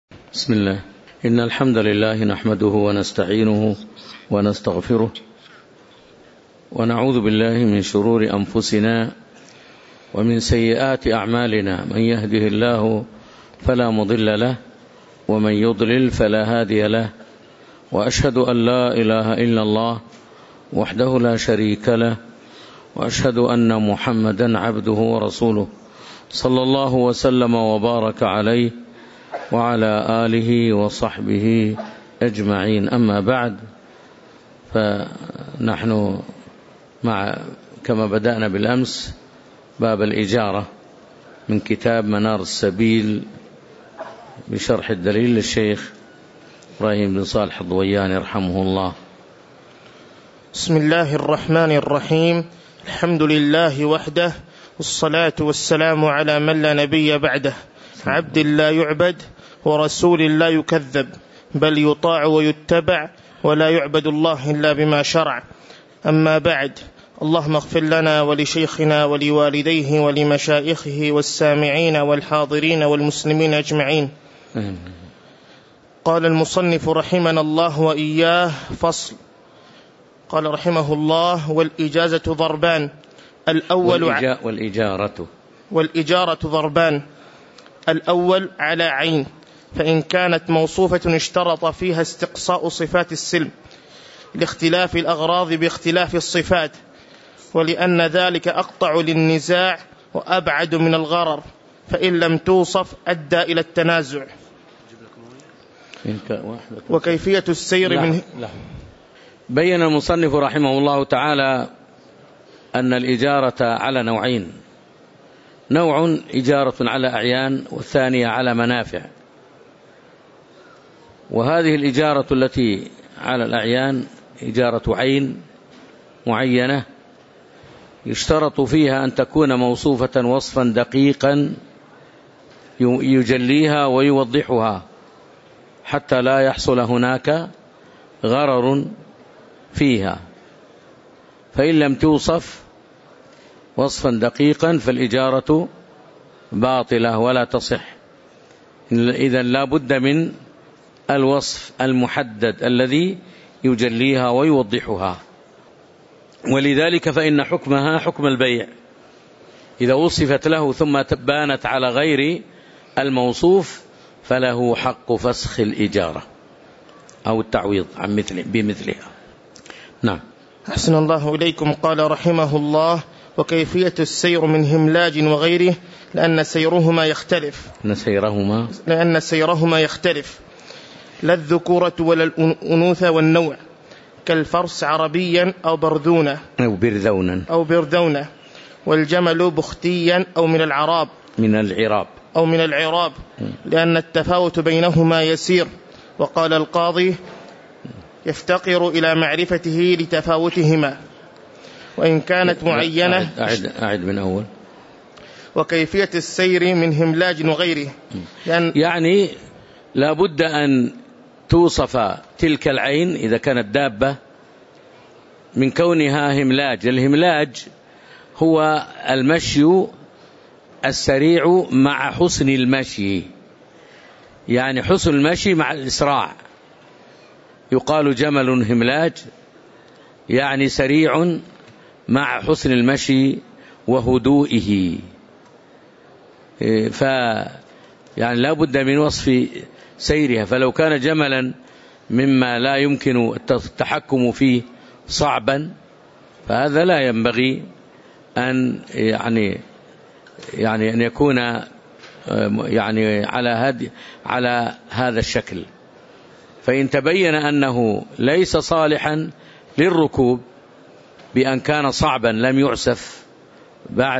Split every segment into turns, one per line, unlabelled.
بسم الله. إن الحمد لله نحمده ونستعينه ونستغفره ونعوذ بالله من شرور أنفسنا ومن سيئات أعمالنا. من يهده الله فلا مضل له ومن يضلل فلا هادي له، وأشهد أن لا إله إلا الله وحده لا شريك له، وأشهد أن محمدا عبده ورسوله صلى الله وسلم وبارك عليه وعلى آله وصحبه أجمعين. أما بعد، فنحن كما بدأنا بالأمس باب الإجارة من كتاب منار السبيل بشرح الدليل للشيخ إبراهيم بن صالح الضوياني رحمه الله.
بسم الله الرحمن الرحيم. الحمد لله وحده، والصلاة والسلام على من لا نبي بعده، عبد لا يعبد ورسول لا يكذب، بل يطاع ويتبع، ولا يعبد الله إلا بما شرع. أما بعد، اللهم اغفر لنا ولشيخنا ولوالديه ولمشايخه والسامعين والحاضرين والمسلمين أجمعين. قال المصنف رحمنا الله وإياه: فصل. قال رحمه الله: والإجازة ضربان. الأول والإجارة ضربان. الأول على عين، فإن كانت موصوفة اشترط فيها استقصاء صفات السلم لاختلاف الأغراض باختلاف الصفات، ولأن ذلك أقطع للنزاع وأبعد من الغرر، فإن لم توصف أدى إلى التنازع. وكيفية السير من
بين المصنف رحمه الله تعالى أن الإجارة على نوعين: نوع إجارة على أعيان، والثانية على منافع. وهذه الإجارة التي على الأعيان إجارة عين معينة، يشترط فيها أن تكون موصوفة وصفا دقيقا يجليها ويوضحها حتى لا يحصل هناك غرر فيها. فإن لم توصف وصفا دقيقا فالإجارة باطلة ولا تصح. إذن لا بد من الوصف المحدد الذي يجليها ويوضحها. ولذلك فإن حكمها حكم البيع، إذا وصفت له ثم بانت على غير الموصوف فله حق فسخ الإجارة أو التعويض عن بمثلها. نعم.
أحسن الله إليكم. قال رحمه الله: وكيفية السير من هملاج وغيره، لأن سيرهما يختلف، لا الذكورة ولا الأنوثة والنوع، كالفرس عربيا أو برذونة أو برذونة، والجمل بختيا أو من العراب، لأن التفاوت بينهما يسير. وقال القاضي: يفتقر إلى معرفته لتفاوتهما، وإن كانت معينة.
أعد من أول.
وكيفية السير من هملاج وغيره،
يعني لا بد أن توصف تلك العين إذا كانت دابة من كونها هملاج. الهملاج هو المشي السريع مع حسن المشي، يعني حسن المشي مع الإسراع. يقال جمل هملاج، يعني سريع مع حسن المشي وهدوئه. يعني لا بد من وصف سيرها. فلو كان جملا مما لا يمكن التحكم فيه صعبا، فهذا لا ينبغي أن أن يكون على هذا الشكل. فإن تبين أنه ليس صالحا للركوب بأن كان صعبا لم يعسف بعد،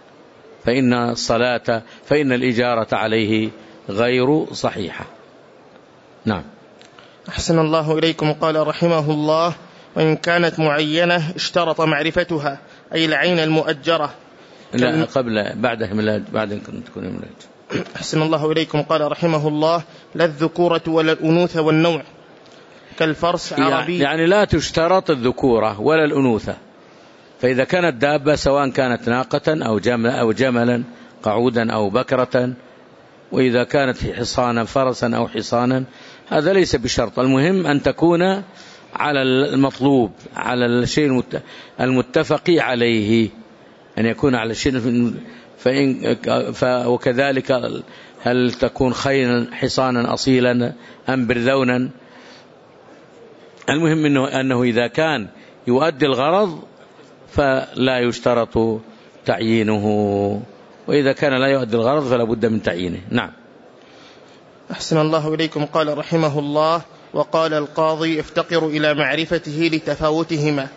فإن الإجارة عليه غير صحيحة. نعم.
أحسن الله إليكم. قال رحمه الله: وإن كانت معينة اشترط معرفتها، أي العين المؤجرة.
لا، بعد أن تكون هملاج.
أحسن الله إليكم. قال رحمه الله: لا الذكورة ولا الأنوثة والنوع، كالفرس عربي.
يعني لا تشترط الذكورة ولا الأنوثة. فإذا كانت دابة، سواء كانت ناقة أو جملا قعودا أو بكرة، وإذا كانت حصانا فرسا أو حصانا هذا ليس بشرط. المهم أن تكون على المطلوب، على الشيء المتفق عليه، أن يكون على الشيء. وكذلك هل تكون خيلا حصانا أصيلا أم برذونا. المهم أنه إذا كان يؤدي الغرض فلا يشترط تعيينه، وإذا كان لا يؤدي الغرض فلا بد من تعيينه. نعم.
أحسن الله إليكم. قال رحمه الله: وقال القاضي: افتقر إلى معرفته لتفاوتهما.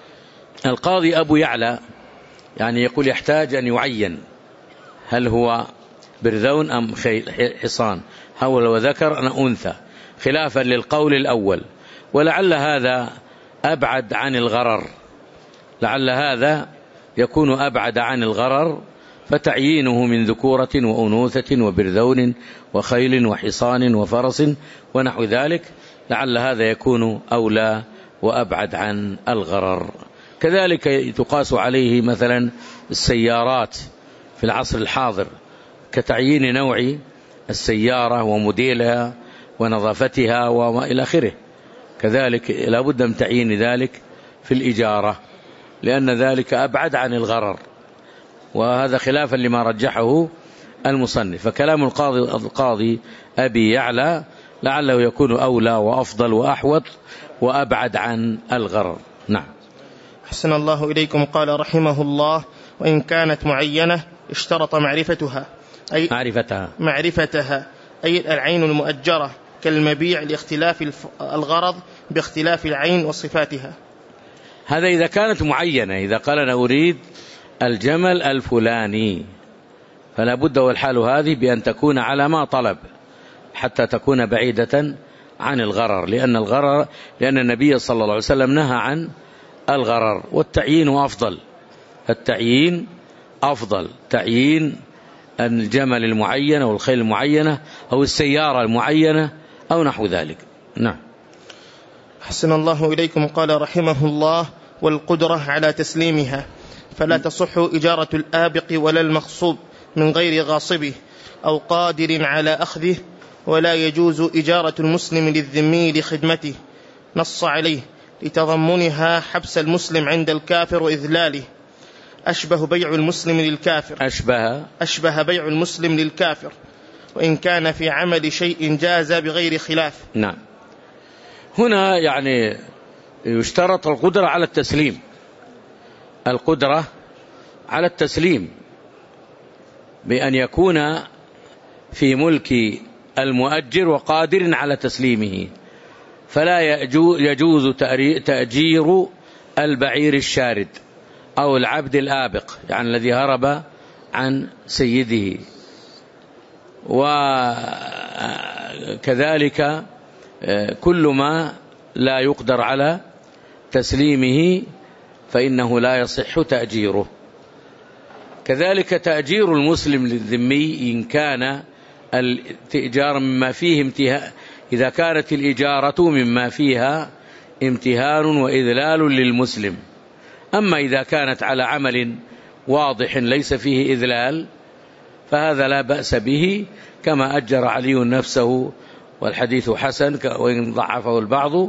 القاضي أبو يعلى يعني يقول يحتاج أن يعين هل هو برذون أم حصان، هل هو ذكر أم أنثى، خلافا للقول الأول. ولعل هذا أبعد عن الغرر، لعل هذا يكون أبعد عن الغرر، فتعيينه من ذكورة وأنوثة وبرذون وخيل وحصان وفرس ونحو ذلك لعل هذا يكون أولى وأبعد عن الغرر. كذلك تقاس عليه مثلا السيارات في العصر الحاضر، كتعيين نوع السيارة وموديلها ونظافتها وإلى آخره. كذلك لا بد من تعيين ذلك في الإجارة، لأن ذلك أبعد عن الغرر، وهذا خلافا لما رجحه المصنف. فكلام القاضي أبي يعلى لعله يكون أولى وأفضل وأحوط وأبعد عن الغرر. نعم.
أحسن الله إليكم. قال رحمه الله: وإن كانت معينة اشترط معرفتها، أي معرفتها أي العين المؤجرة كالمبيع، لاختلاف الغرض باختلاف العين وصفاتها.
هذا إذا كانت معينة، إذا قال أنا أريد الجمل الفلاني فلا بد والحال هذه بأن تكون على ما طلب حتى تكون بعيدة عن الغرر، لأن النبي صلى الله عليه وسلم نهى عن الغرر. والتعيين أفضل، التعيين أفضل، تعيين الجمل المعين أو الخيل المعينة أو السيارة المعينة أو نحو ذلك. نعم.
أحسن الله إليكم. قال رحمه الله: والقدرة على تسليمها، فلا تصح إجارة الآبق ولا المغصوب من غير غاصبه أو قادر على أخذه، ولا يجوز إجارة المسلم للذمي لخدمته، نص عليه لتضمنها حبس المسلم عند الكافر وإذلاله. أشبه بيع المسلم للكافر، أشبه بيع المسلم للكافر، وإن كان في عمل شيء جاز بغير خلاف.
نعم. هنا يعني يشترط القدرة على التسليم، القدرة على التسليم بأن يكون في ملك المؤجر وقادر على تسليمه. فلا يجوز تأجير البعير الشارد أو العبد الآبق، يعني الذي هرب عن سيده. وكذلك كل ما لا يقدر على تسليمه فإنه لا يصح تأجيره. كذلك تأجير المسلم للذمي إن كان التئجار مما فيه امتهان، إذا كانت الإجارة مما فيها امتهان وإذلال للمسلم. أما إذا كانت على عمل واضح ليس فيه إذلال فهذا لا بأس به، كما أجر علي نفسه، والحديث حسن وإن ضعفه البعض،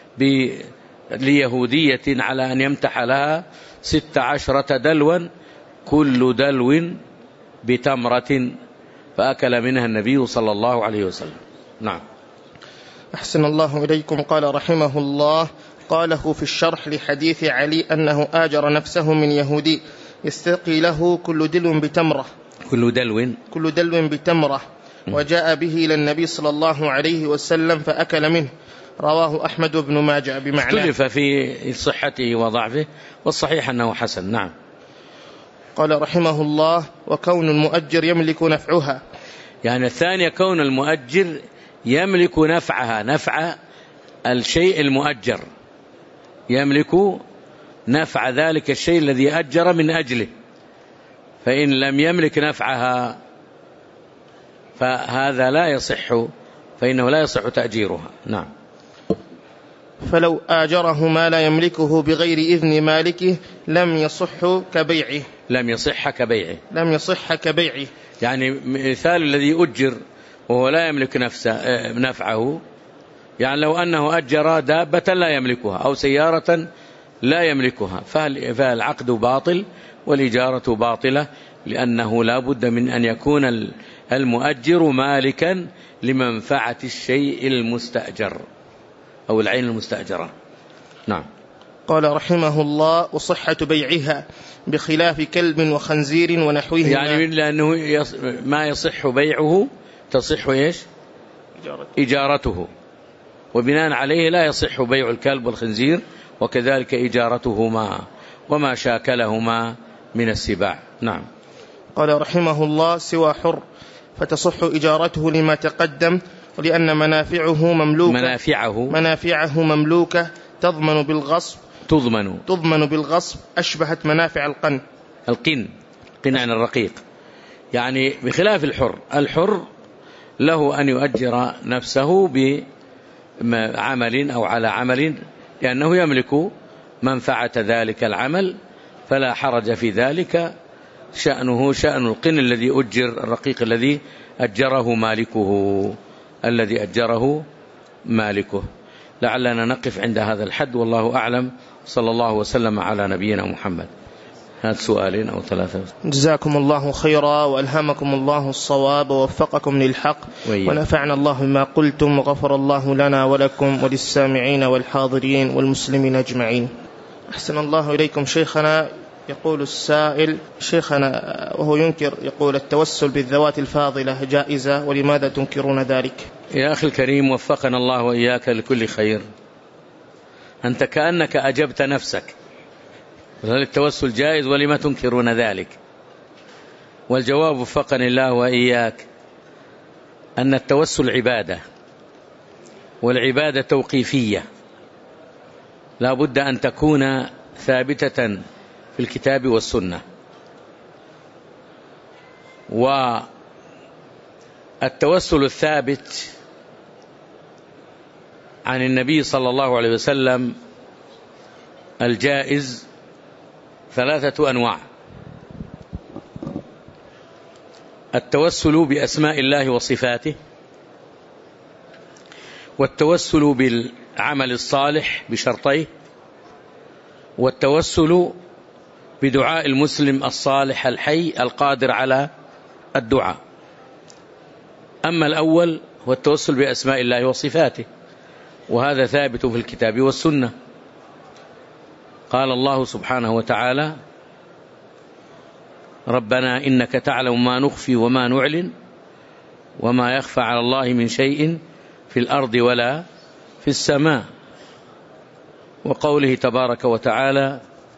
ليهودية على أن يمتح لها 16 دلوا كل دلو بتمرة، فأكل منها النبي صلى الله عليه وسلم. نعم.
أحسن الله إليكم. قال رحمه الله: قاله في الشرح لحديث علي أنه آجر نفسه من يهودي يستقي له كل دلو بتمرة، كل دلو بتمرة، وجاء به إلى النبي صلى الله عليه وسلم فأكل منه. رواه أحمد بن ماجه بمعنى.
اختلف في صحته وضعفه، والصحيح أنه حسن. نعم.
قال رحمه الله: وكون المؤجر يملك نفعها،
يعني الثانية كون المؤجر يملك نفعها، نفع الشيء المؤجر، يملك نفع ذلك الشيء الذي أجر من أجله، فإن لم يملك نفعها فهذا لا يصح، فإنه لا يصح تأجيرها. نعم.
فلو آجره ما لا يملكه بغير إذن مالكه لم يصح كبيعه،
لم يصح كبيعه. يعني مثال الذي أجر وهو لا يملك نفعه، يعني لو أنه أجر دابة لا يملكها أو سيارة لا يملكها فالعقد باطل والإجارة باطلة، لأنه لا بد من أن يكون المؤجر مالكا لمنفعة الشيء المستأجر أو العين المستأجرة. نعم.
قال رحمه الله: وصحة بيعها بخلاف كلب وخنزير ونحوهما،
يعني لأنه ما يصح بيعه تصح إيش؟ إجارته، وبناء عليه لا يصح بيع الكلب والخنزير، وكذلك إجارتهما وما شاكلهما من السباع. نعم.
قال رحمه الله: سوى حر فتصح إجارته لما تقدم، ولأن منافعه مملوكة تضمن بالغصب أشبهت منافع
القن عن الرقيق، يعني بخلاف الحر له أن يؤجر نفسه بعمل أو على عمل لأنه يملك منفعة ذلك العمل، فلا حرج في ذلك، شأنه شأن القن الذي أجر، الرقيق الذي أجره مالكه. لعلنا نقف عند هذا الحد، والله أعلم. صلى الله وسلم على نبينا محمد. هذا سؤالين أو ثلاثة.
جزاكم الله خيرا، وألهمكم الله الصواب ووفقكم للحق، ونفعنا الله بما قلتم، وغفر الله لنا ولكم وللسامعين والحاضرين والمسلمين أجمعين. أحسن الله إليكم شيخنا. يقول السائل: شيخنا وهو ينكر، يقول: التوسل بالذوات الفاضلة جائزة، ولماذا تنكرون ذلك؟
يا أخي الكريم، وفقنا الله وإياك لكل خير. أنت كأنك أجبت نفسك. التوسل جائز ولما تنكرون ذلك؟ والجواب وفقني الله وإياك أن التوسل عبادة، والعبادة توقيفية، لا بد أن تكون ثابتة في الكتاب والسنة. والتوسل الثابت عن النبي صلى الله عليه وسلم الجائز 3 أنواع: التوسل بأسماء الله وصفاته، والتوسل بالعمل الصالح بشرطيه، والتوسل بدعاء المسلم الصالح الحي القادر على الدعاء. أما الأول هو التوسل بأسماء الله وصفاته، وهذا ثابت في الكتاب والسنة. قال الله سبحانه وتعالى: ربنا إنك تعلم ما نخفي وما نعلن وما يخفى على الله من شيء في الأرض ولا في السماء. وقوله تبارك وتعالى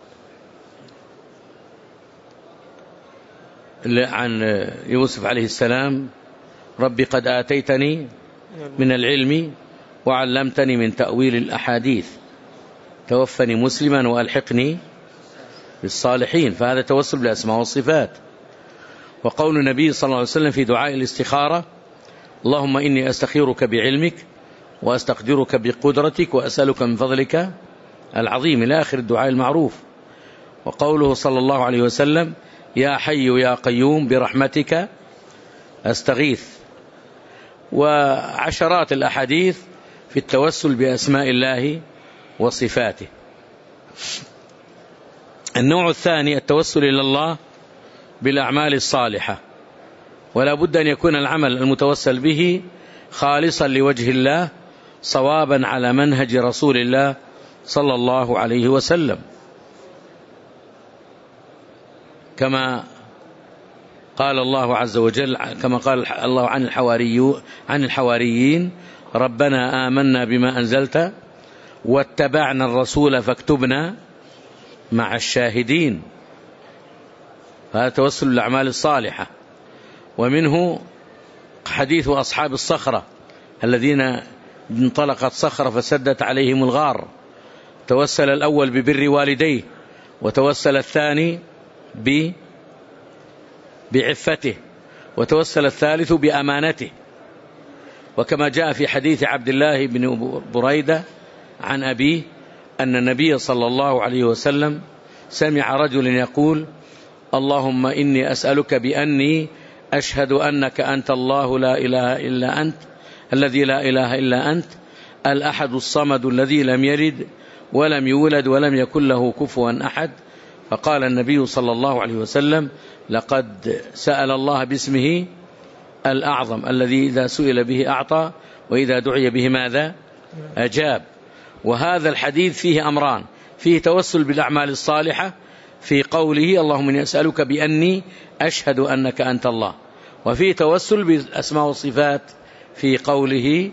عن يوسف عليه السلام: ربي قد آتيتني من العلم وعلمتني من تأويل الأحاديث، توفني مسلما وألحقني بالصالحين. فهذا توسل بالأسماء والصفات. وقول النبي صلى الله عليه وسلم في دعاء الاستخارة: اللهم إني أستخيرك بعلمك وأستقدرك بقدرتك وأسألك من فضلك العظيم، إلى آخر الدعاء المعروف. وقوله صلى الله عليه وسلم: يا حي يا قيوم برحمتك أستغيث. وعشرات الأحاديث في التوسل بأسماء الله وصفاته. النوع الثاني التوسل إلى الله بالأعمال الصالحة، ولا بد أن يكون العمل المتوسل به خالصا لوجه الله، صوابا على منهج رسول الله صلى الله عليه وسلم، كما قال الله عز وجل، كما قال الله عن الحواريين: ربنا آمنا بما أنزلت واتبعنا الرسول فاكتبنا مع الشاهدين. هذا توسل الأعمال الصالحة. ومنه حديث أصحاب الصخرة الذين انطلقت صخرة فسدت عليهم الغار، توسل الأول ببر والديه، وتوسل الثاني بعفته، وتوسل الثالث بأمانته. وكما جاء في حديث عبد الله بن بريدة عن أبيه أن النبي صلى الله عليه وسلم سمع رجل يقول: اللهم إني أسألك بأني أشهد أنك أنت الله لا إله إلا أنت الذي لا إله إلا أنت الأحد الصمد الذي لم يلد ولم يولد ولم يكن له كفوا أحد. فقال النبي صلى الله عليه وسلم: لقد سأل الله باسمه الأعظم الذي إذا سئل به أعطى وإذا دعي به ماذا؟ أجاب. وهذا الحديث فيه أمران: فيه توسل بالأعمال الصالحة في قوله اللهم إني أسألك بأني أشهد أنك أنت الله، وفيه توسل بالأسماء والصفات في قوله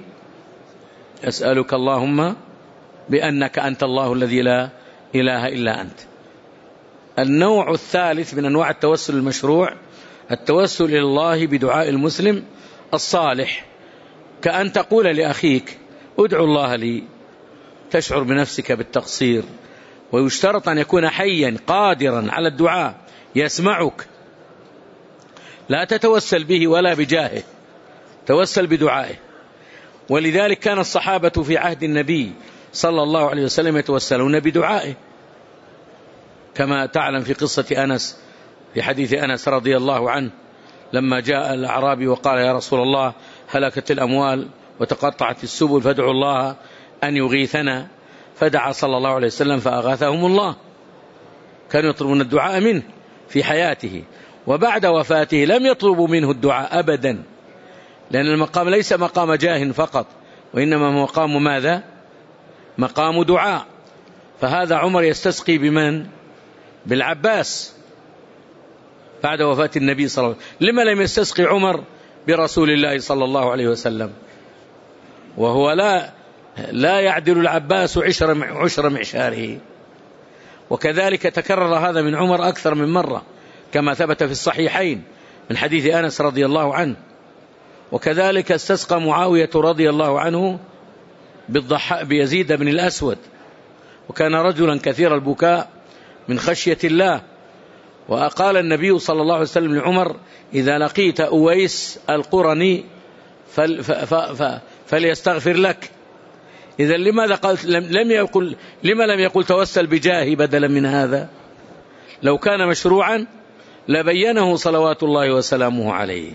أسألك اللهم بأنك أنت الله الذي لا إله إلا أنت. النوع الثالث من أنواع التوسل المشروع التوسل إلى الله بدعاء المسلم الصالح، كأن تقول لأخيك ادعو الله لي، تشعر بنفسك بالتقصير، ويشترط أن يكون حيا قادرا على الدعاء يسمعك، لا تتوسل به ولا بجاهه، توسل بدعائه. ولذلك كان الصحابة في عهد النبي صلى الله عليه وسلم يتوسلون بدعائه، كما تعلم في قصة أنس، في حديث أنس رضي الله عنه لما جاء الأعرابي وقال يا رسول الله هلكت الأموال وتقطعت السبل فادعوا الله أن يغيثنا، فدعا صلى الله عليه وسلم فأغاثهم الله. كانوا يطلبون الدعاء منه في حياته، وبعد وفاته لم يطلبوا منه الدعاء أبدا، لأن المقام ليس مقام جاه فقط، وإنما مقام ماذا؟ مقام دعاء. فهذا عمر يستسقي بمن؟ بالعباس بعد وفاة النبي صلى الله عليه وسلم. لما لم يستسقي عمر برسول الله صلى الله عليه وسلم وهو لا يعدل العباس عشر معشاره؟ وكذلك تكرر هذا من عمر أكثر من مرة كما ثبت في الصحيحين من حديث أنس رضي الله عنه. وكذلك استسقى معاوية رضي الله عنه بيزيد بن الأسود، وكان رجلا كثير البكاء من خشية الله. وقال النبي صلى الله عليه وسلم لعمر إذا لقيت أويس القرني فليستغفر لك. إذا لماذا لم يقل توسل بجاهي بدلا من هذا؟ لو كان مشروعا لبينه صلوات الله وسلامه عليه.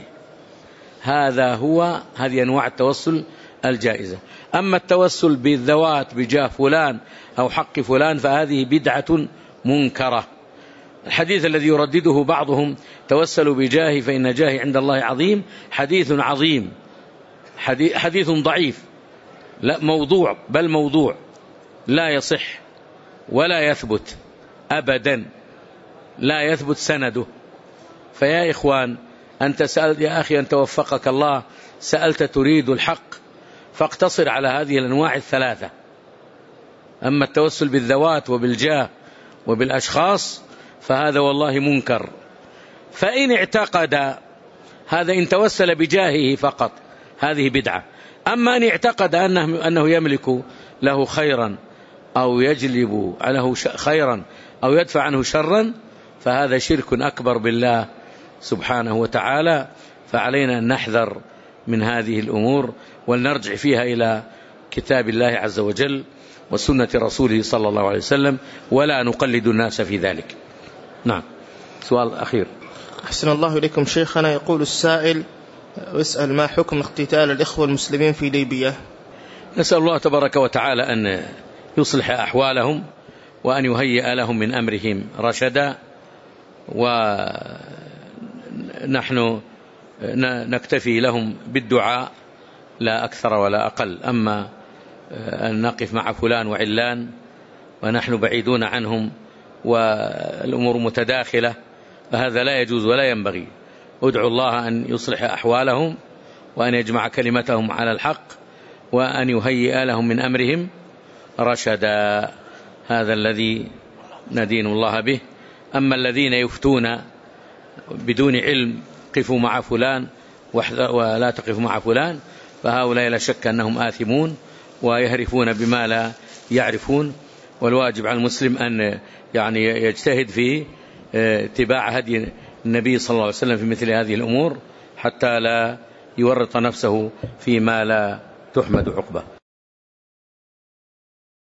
هذه أنواع التوسل الجائزة. أما التوسل بالذوات بجاه فلان أو حق فلان فهذه بدعة منكرة. الحديث الذي يردده بعضهم توسلوا بجاهي فإن جاهي عند الله عظيم، حديث عظيم، حديث ضعيف، لا موضوع، بل موضوع لا يصح ولا يثبت أبدا، لا يثبت سنده. فيا إخوان أنت سألت يا أخي أن توفقك الله، سألت تريد الحق، فاقتصر على هذه الأنواع الثلاثة. أما التوسل بالذوات وبالجاه وبالأشخاص فهذا والله منكر. فإن اعتقد هذا إن توسل بجاهه فقط هذه بدعة. أما أن اعتقد أنه يملك له خيرا أو يجلب له خيرا أو يدفع عنه شرا فهذا شرك أكبر بالله سبحانه وتعالى. فعلينا أن نحذر من هذه الأمور ونرجع فيها إلى كتاب الله عز وجل وسنة رسوله صلى الله عليه وسلم، ولا نقلد الناس في ذلك. نعم. سؤال أخير.
أحسن الله إليكم شيخنا. يقول السائل ويسأل ما حكم اقتتال الإخوة المسلمين في ليبيا؟
نسأل الله تبارك وتعالى أن يصلح أحوالهم وأن يهيئ لهم من أمرهم رشدا، ونحن نكتفي لهم بالدعاء لا أكثر ولا أقل. أما أن نقف مع فلان وعلان ونحن بعيدون عنهم والأمور متداخلة فهذا لا يجوز ولا ينبغي. ادعوا الله أن يصلح أحوالهم وأن يجمع كلمتهم على الحق وأن يهيئ لهم من أمرهم رشدا. هذا الذي ندين الله به. أما الذين يفتون بدون علم قفوا مع فلان ولا تقفوا مع فلان فهؤلاء لا شك أنهم آثمون ويهرفون بما لا يعرفون. والواجب على المسلم أن يجتهد في اتباع هدي النبي صلى الله عليه وسلم في مثل هذه الأمور حتى لا يورط نفسه فيما لا تحمد عقبه.